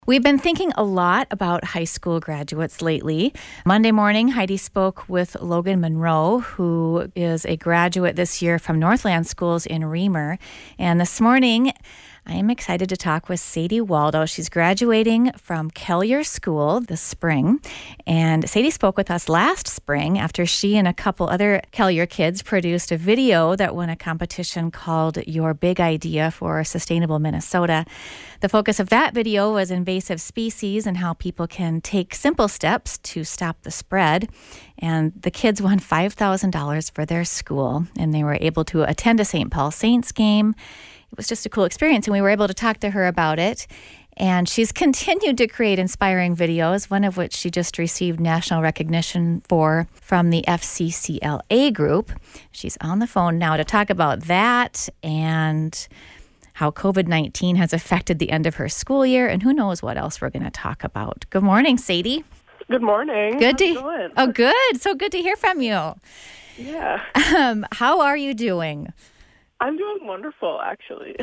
We've been thinking a lot about high school graduates lately. Monday morning, Heidi spoke with Logan Monroe, who is a graduate this year from Northland Schools in Reamer. And this morning, I am excited to talk with Sadie Waldo. She's graduating from Kelliher School this spring. And Sadie spoke with us last spring after she and a couple other Kelliher kids produced a video that won a competition called Your Big Idea for Sustainable Minnesota. The focus of that video was invasive species and how people can take simple steps to stop the spread. And the kids won $5,000 for their school, and they were able to attend a St. Paul Saints game. It was just a cool experience, and we were able to talk to her about it. And she's continued to create inspiring videos, one of which she just received national recognition for from the FCCLA group. She's on the phone now to talk about that and how COVID-19 has affected the end of her school year, and who knows what else we're going to talk about. Good morning, Sadie. Good morning. Good How's it going? Oh, good. So good to hear from you. Yeah. How are you doing? I'm doing wonderful, actually.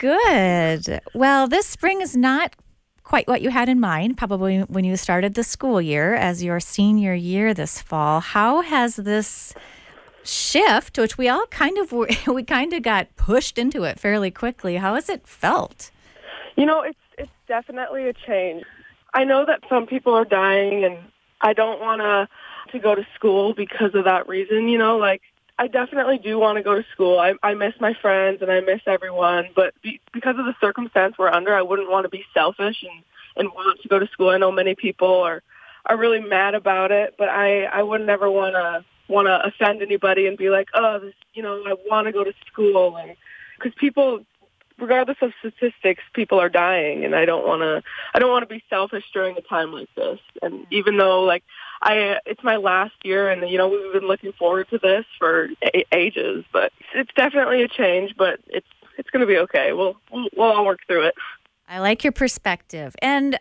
Good. Well, this spring is not quite what you had in mind, probably when you started the school year as your senior year this fall. How has this shift, which we kind of got pushed into it fairly quickly, how has it felt? You know, it's definitely a change. I know that some people are dying, and I don't want to go to school because of that reason. You know, like, I definitely do want to go to school. I miss my friends and I miss everyone, but because of the circumstance we're under, I wouldn't want to be selfish and want to go to school. I know many people are really mad about it, but I would never want to offend anybody and be like, oh, this, you know, I want to go to school, and because people, regardless of statistics, people are dying, and I don't want to be selfish during a time like this. And even though, like, it's my last year, and, you know, we've been looking forward to this for ages, but it's definitely a change, but it's going to be okay. We'll all work through it. I like your perspective. And,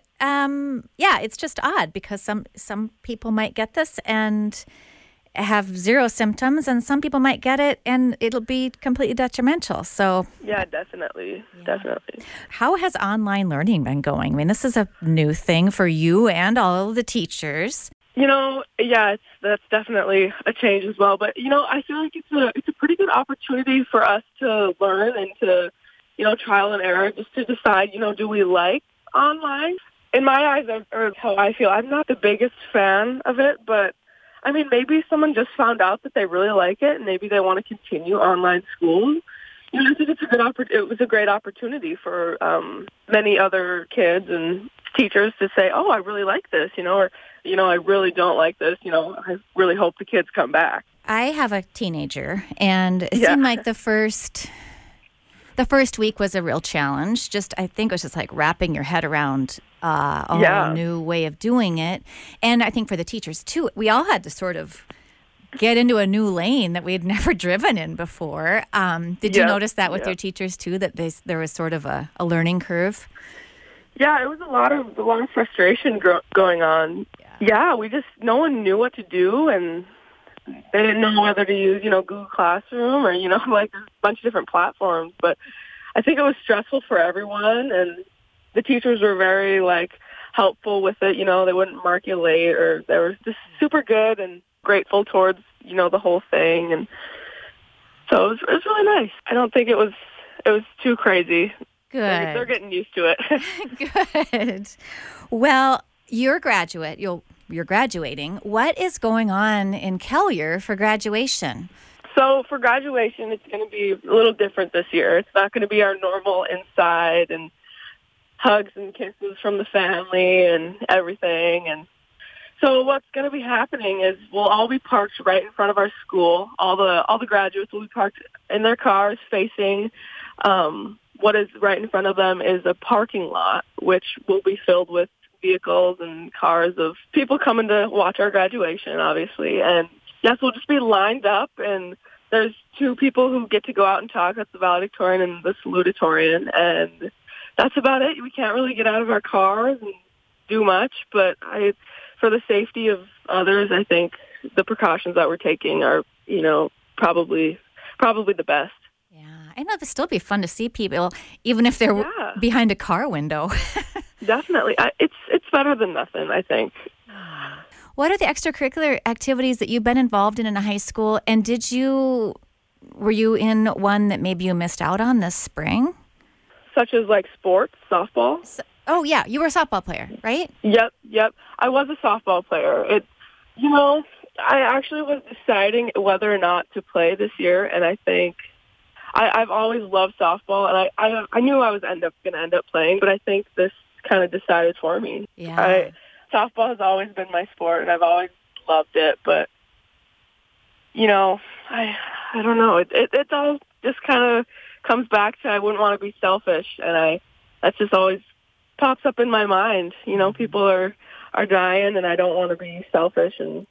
it's just odd because some people might get this and have zero symptoms, and some people might get it and it'll be completely detrimental. So yeah, definitely. How has online learning been going? I mean, this is a new thing for you and all of the teachers. You know, yeah, that's definitely a change as well. But, you know, I feel like it's a pretty good opportunity for us to learn and to, you know, trial and error, just to decide, you know, do we like online? In my eyes, or how I feel, I'm not the biggest fan of it, but I mean, maybe someone just found out that they really like it, and maybe they want to continue online school. You know, I think it was a great opportunity for many other kids and teachers to say, oh, I really like this, you know, or, you know, I really don't like this, you know, I really hope the kids come back. I have a teenager, and it seemed like the first week was a real challenge. I think it was just like wrapping your head around a whole new way of doing it. And I think for the teachers, too, we all had to sort of get into a new lane that we had never driven in before. Did you notice that with your teachers, too, that there was sort of a learning curve? Yeah, it was a lot of frustration going on. Yeah, no one knew what to do, and they didn't know whether to use, you know, Google Classroom or, you know, like a bunch of different platforms. But I think it was stressful for everyone, and the teachers were very, like, helpful with it. You know, they wouldn't mark you late, or they were just super good and grateful towards, you know, the whole thing. And so it was really nice. I don't think it was too crazy. Good. They're getting used to it. Good. Well, you're a graduate. You're graduating. What is going on in Kelliher for graduation? So for graduation, it's going to be a little different this year. It's not going to be our normal inside and hugs and kisses from the family and everything. And so what's going to be happening is we'll all be parked right in front of our school. All the graduates will be parked in their cars facing what is right in front of them is a parking lot, which will be filled with vehicles and cars of people coming to watch our graduation, obviously. And yes, we'll just be lined up, and there's two people who get to go out and talk. That's the valedictorian and the salutatorian, and that's about it. We can't really get out of our cars and do much, but for the safety of others, I think the precautions that we're taking are, you know, probably the best. Yeah, I know it'd still be fun to see people, even if they're behind a car window. definitely. It's better than nothing, I think. What are the extracurricular activities that you've been involved in high school? And were you in one that maybe you missed out on this spring? Such as like sports, softball. Oh, yeah. You were a softball player, right? Yep. I was a softball player. I actually was deciding whether or not to play this year, and I think I've always loved softball, and I knew I was going to end up playing, but I think this kind of decided for me. Yeah. Softball has always been my sport, and I've always loved it, but, I don't know. It all just kind of comes back to I wouldn't want to be selfish, and that just always pops up in my mind. People are dying, and I don't want to be selfish, and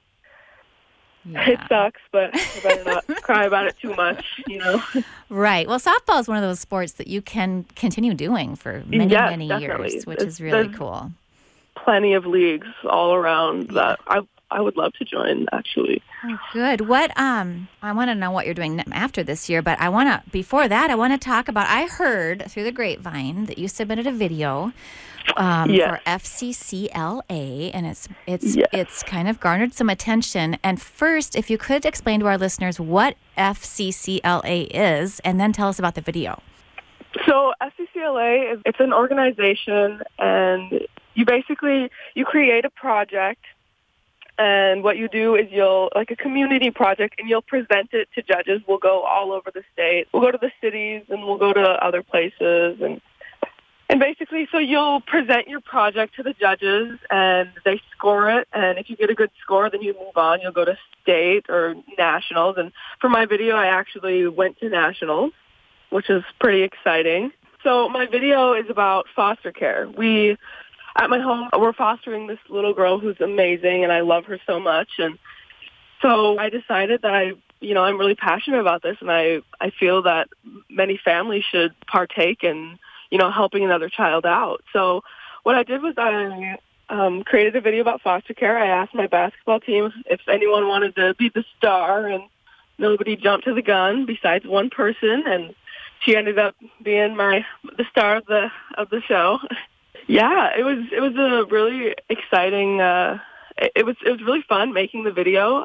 it sucks, but I better not cry about it too much, Right. Well, softball is one of those sports that you can continue doing for many definitely. years, which is really cool. Plenty of leagues all around that I would love to join, actually. Oh, good. What I want to know what you're doing after this year, but before that, I want to talk about, I heard through the grapevine that you submitted a video for FCCLA, and it's kind of garnered some attention. And first, if you could explain to our listeners what FCCLA is, and then tell us about the video. So FCCLA it's an organization, and you create a project, and what you do is like a community project, and you'll present it to judges. We'll go all over the state. We'll go to the cities, and we'll go to other places, and basically, so you'll present your project to the judges, and they score it, and if you get a good score, then you move on. You'll go to state or nationals, and for my video, I actually went to nationals, which is pretty exciting. So my video is about foster care. At my home, we're fostering this little girl who's amazing, and I love her so much, and so I decided that I'm really passionate about this, and I feel that many families should partake in helping another child out. So what I did was I created a video about foster care. I asked my basketball team if anyone wanted to be the star, and nobody jumped to the gun besides one person, and she ended up being the star of the show. Yeah, it was a really exciting. It was really fun making the video.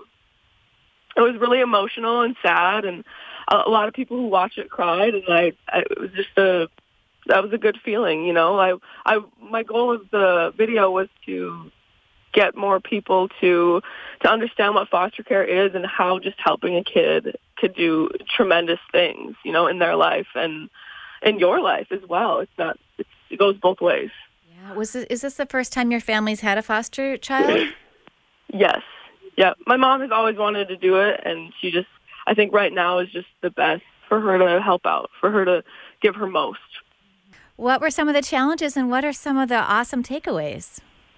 It was really emotional and sad, and a lot of people who watched it cried, and it was just that was a good feeling, my goal of the video was to get more people to understand what foster care is and how just helping a kid could do tremendous things, in their life and in your life as well. It goes both ways. Yeah. Is this the first time your family's had a foster child? Yes. Yeah. My mom has always wanted to do it, and I think right now is just the best for her to help out, for her to give her most. What were some of the challenges, and what are some of the awesome takeaways?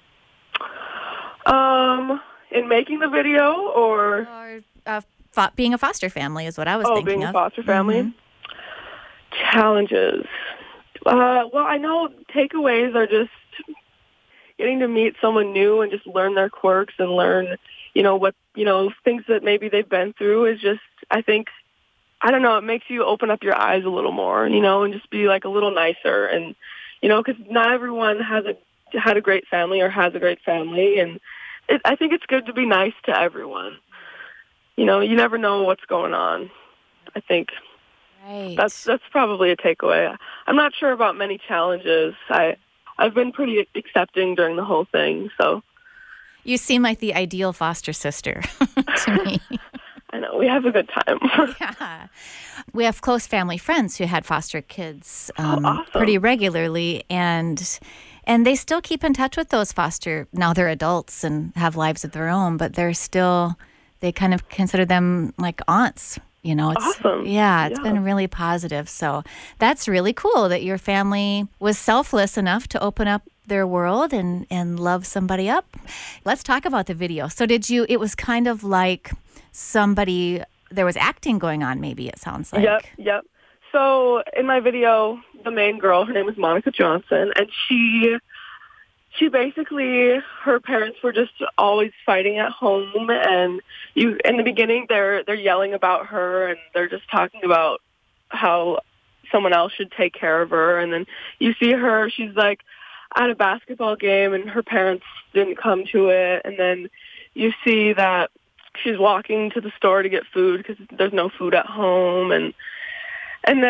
In making the video, or being a foster family is what I was thinking of. Being a foster family. Mm-hmm. Challenges. Well, I know takeaways are just getting to meet someone new and just learn their quirks and learn, things that maybe they've been through is just, I think, I don't know, it makes you open up your eyes a little more, and just be like a little nicer. And, because not everyone had a great family or has a great family. And I think it's good to be nice to everyone. You never know what's going on. I think that's probably a takeaway. I'm not sure about many challenges. I've been pretty accepting during the whole thing. So you seem like the ideal foster sister to me. I know. We have a good time. Yeah. We have close family friends who had foster kids awesome. Pretty regularly, and they still keep in touch with those foster. Now they're adults and have lives of their own, but they kind of consider them like aunts. It's awesome. Yeah, it's been really positive. So that's really cool that your family was selfless enough to open up their world and love somebody up. Let's talk about the video. So it was kind of like there was acting going on, maybe it sounds like. Yep. So in my video, the main girl, her name was Monica Johnson, and she basically, her parents were just always fighting at home, and in the beginning they're yelling about her, and they're just talking about how someone else should take care of her, and then you see her, she's like, at a basketball game and her parents didn't come to it. And then you see that she's walking to the store to get food because there's no food at home. And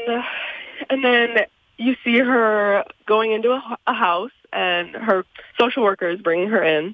then you see her going into a house, and her social worker is bringing her in.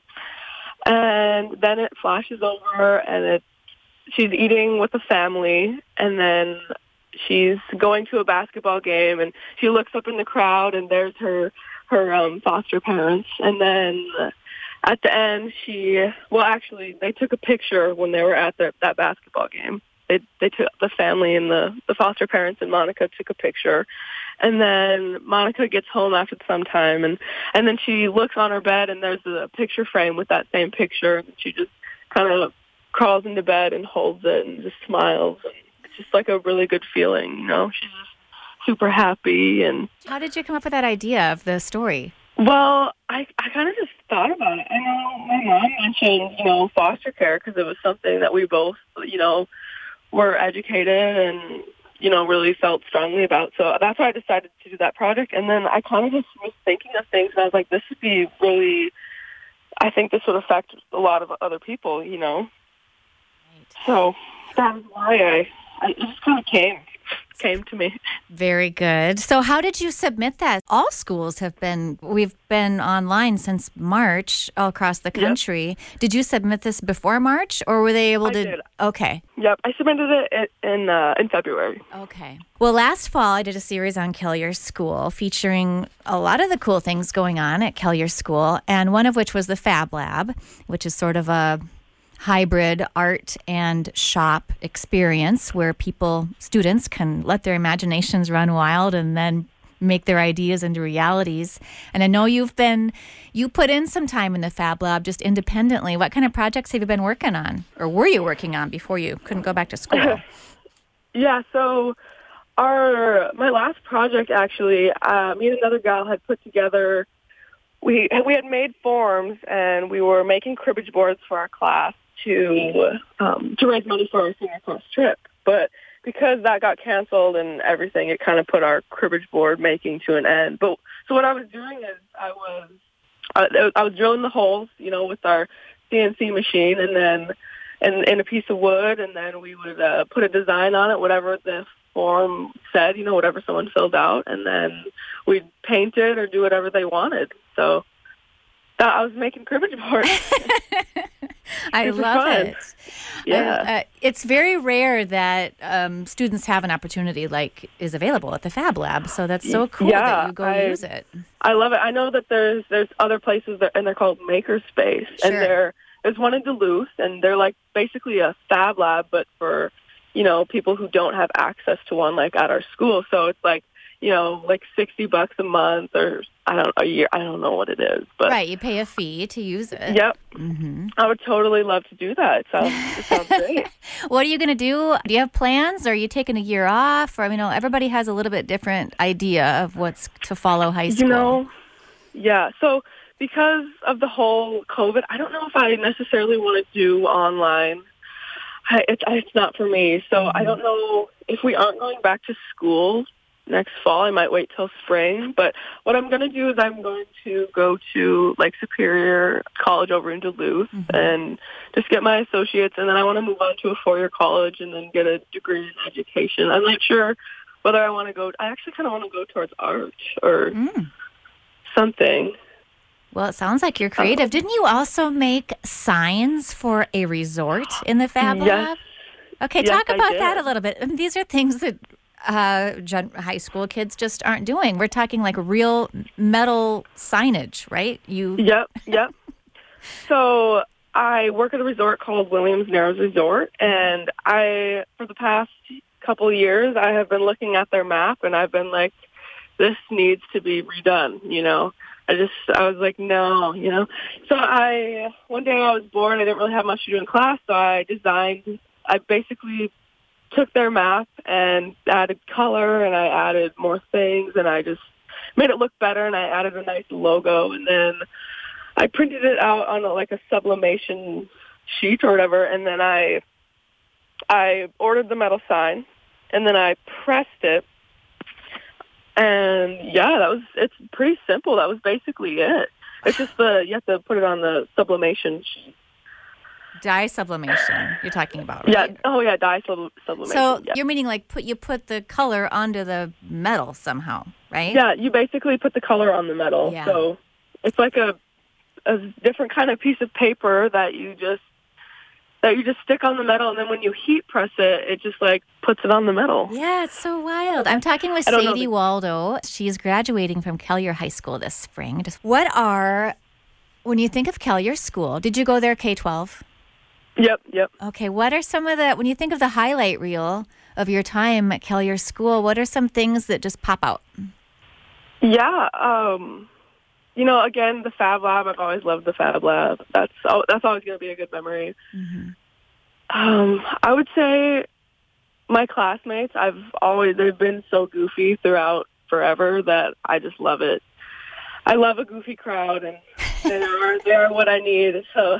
And then it flashes over, and she's eating with a family, and then she's going to a basketball game, and she looks up in the crowd, and there's her foster parents. And then at the end, they took a picture when they were at that basketball game. They took the family and the foster parents and Monica took a picture. And then Monica gets home after some time, and then she looks on her bed, and there's a picture frame with that same picture. And she just kind of crawls into bed and holds it and just smiles. And it's just like a really good feeling, you know. She's just super happy. And how did you come up with that idea of the story? Well, I kind of just thought about it. I know my mom mentioned, you know, foster care because it was something that we both, you know, were educated and, you know, really felt strongly about. So that's why I decided to do that project. And then I kind of just was thinking of things, and I was like, this would be really, I think this would affect a lot of other people, you know. Right. So that's why it just kind of came to me. Very good. So how did you submit that? All schools we've been online since March all across the country. Yep. Did you submit this before March, or were they able to? I did. Okay. Yep, I submitted it in February. Okay. Well, last fall I did a series on Kelliher School featuring a lot of the cool things going on at Kelliher School, and one of which was the Fab Lab, which is sort of a hybrid art and shop experience where students can let their imaginations run wild and then make their ideas into realities. And I know you put in some time in the Fab Lab just independently. What kind of projects have you been working on, or were you working on before you couldn't go back to school? Yeah, so my last project actually, me and another gal had put together, we had made forms, and we were making cribbage boards for our class to raise money for our senior class trip. But because that got canceled and everything, it kind of put our cribbage board making to an end. But so what I was doing is I was drilling the holes, you know, with our CNC machine, and then in a piece of wood, and then we would put a design on it, whatever the form said, you know, whatever someone filled out, and then we'd paint it or do whatever they wanted. So I was making cribbage boards. I love it. Yeah. It's very rare that students have an opportunity like is available at the Fab Lab. So that's so cool that you go use it. I love it. I know that there's other places and they're called Makerspace. Sure. And there's one in Duluth, and they're like basically a Fab Lab, but for, you know, people who don't have access to one like at our school. So it's like, you know, like $60 a month or a year. I don't know what it is, but right, you pay a fee to use it. Yep. Mm-hmm. I would totally love to do that. It sounds great. What are you going to do? Do you have plans? Or are you taking a year off? Or, everybody has a little bit different idea of what's to follow high school. You know, yeah. So because of the whole COVID, I don't know if I necessarily want to do online. It's not for me. So I don't know if we aren't going back to school next fall. I might wait till spring. But what I'm going to do is I'm going to go to Lake Superior College over in Duluth and just get my associates. And then I want to move on to a four-year college and then get a degree in education. I'm not sure whether I want to go. I actually kind of want to go towards art or something. Well, it sounds like you're creative. Didn't you also make signs for a resort in the Fab Lab? Okay, talk about that a little bit. These are things that high school kids just aren't doing. We're talking like real metal signage, right? Yep. So I work at a resort called Williams Narrows Resort, and for the past couple of years, I have been looking at their map, and I've been like, this needs to be redone, you know. I was like, no, you know. So one day I was bored. I didn't really have much to do in class, so I basically took their map and added color, and I added more things, and I just made it look better, and I added a nice logo, and then I printed it out on a sublimation sheet or whatever, and then I ordered the metal sign, and then I pressed it And yeah, it's pretty simple. That was basically it. It's just you have to put it on the sublimation sheet. Dye sublimation you're talking about, right? Yeah. Oh, yeah, dye sublimation. So yeah. you're meaning like you put the color onto the metal somehow, right? Yeah, you basically put the color on the metal. Yeah. So it's like a different kind of piece of paper that you just stick on the metal, and then when you heat press it, it just like puts it on the metal. Yeah, it's so wild. I'm talking with Sadie Waldo. She's graduating from Kelliher High School this spring. When you think of Kelliher School, did you go there K-12? Yep. Okay, what are some of when you think of the highlight reel of your time at Kelliher School, what are some things that just pop out? Yeah, again, the Fab Lab, I've always loved the Fab Lab. That's always going to be a good memory. Mm-hmm. I would say my classmates, they've been so goofy throughout forever that I just love it. I love a goofy crowd, and they are what I need, so...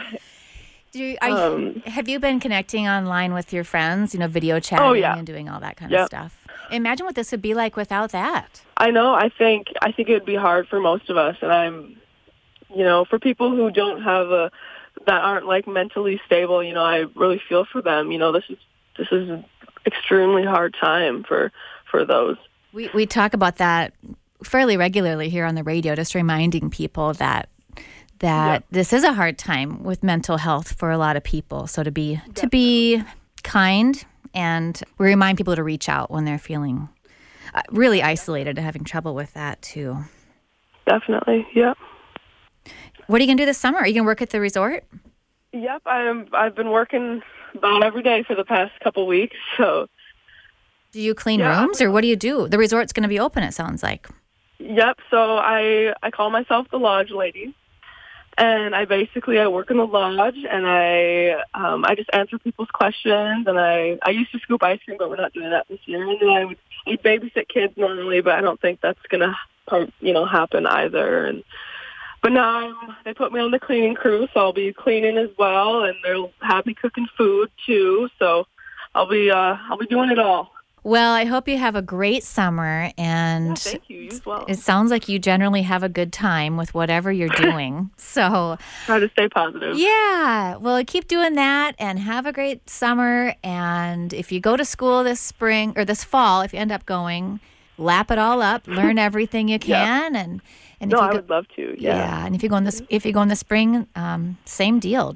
Have you been connecting online with your friends, video chatting and doing all that kind of stuff? Imagine what this would be like without that. I know. I think it would be hard for most of us. And for people who don't have that aren't like mentally stable, I really feel for them. This is an extremely hard time for those. We talk about that fairly regularly here on the radio, just reminding people that this is a hard time with mental health for a lot of people. So to be kind, and we remind people to reach out when they're feeling really isolated and having trouble with that too. Definitely, yeah. What are you going to do this summer? Are you going to work at the resort? Yep, I've been working about every day for the past couple weeks. So, do you clean rooms, or what do you do? The resort's going to be open, it sounds like. Yep. So I call myself the lodge lady. And I work in the lodge, and I just answer people's questions, and I used to scoop ice cream, but we're not doing that this year. And then I'd babysit kids normally, but I don't think that's gonna happen either. But now they put me on the cleaning crew, so I'll be cleaning as well, and they'll have me cooking food too. So I'll be doing it all. Well, I hope you have a great summer, and thank you. You as well. It sounds like you generally have a good time with whatever you're doing. So try to stay positive. Yeah. Well, keep doing that and have a great summer. And if you go to school this spring or this fall, if you end up going, lap it all up, learn everything you can, and I would love to. Yeah. And if you go in the spring, same deal.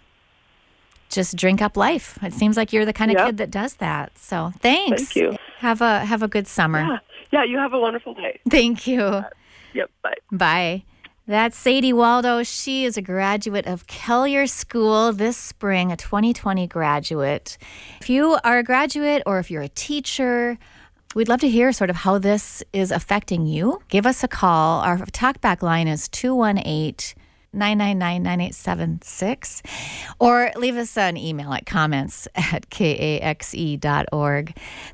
Just drink up life. It seems like you're the kind of kid that does that. So thanks. Thank you. Have a good summer. Yeah, you have a wonderful day. Thank you. Yep, bye. Bye. That's Sadie Waldo. She is a graduate of Kelliher School this spring, a 2020 graduate. If you are a graduate or if you're a teacher, we'd love to hear sort of how this is affecting you. Give us a call. Our talkback line is 218-999-9876, or leave us an email at comments@kaxe.org.